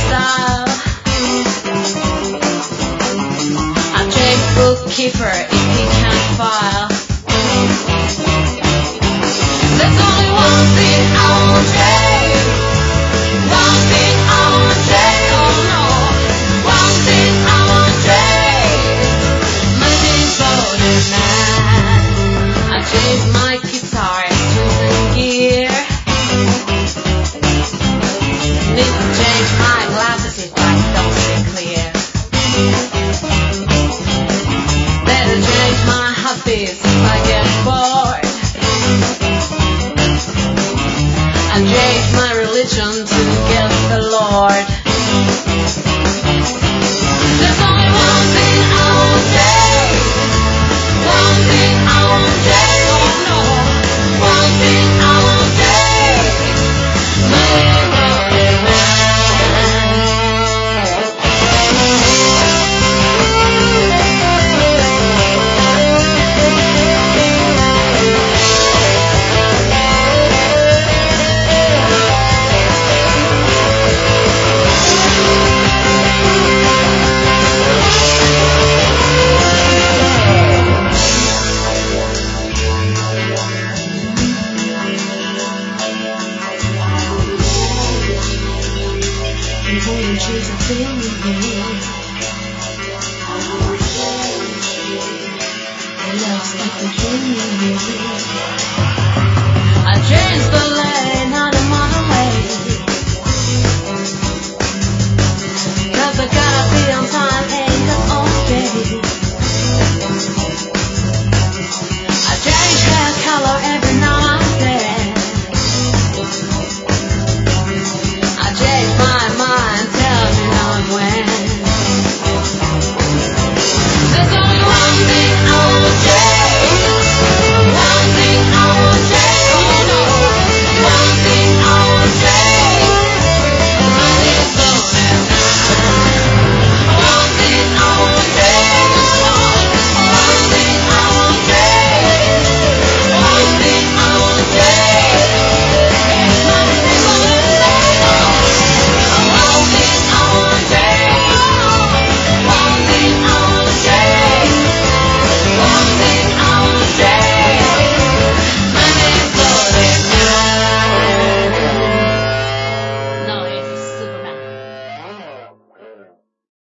style. I change bookkeeper if he can't file. There's only one thing I won't change. One thing I won't change. Oh no. One thing I won't change. My name's Golden Man. I changed my guitar to gear. Need to change my glasses if I don't see clear. Better change my hobbies if I get bored. I change my religion to get the Lord. There's only one thing I won't change. One thing I won't change. Oh no. One thing I won't change. My Golden Man. I changed the lane on the motorway.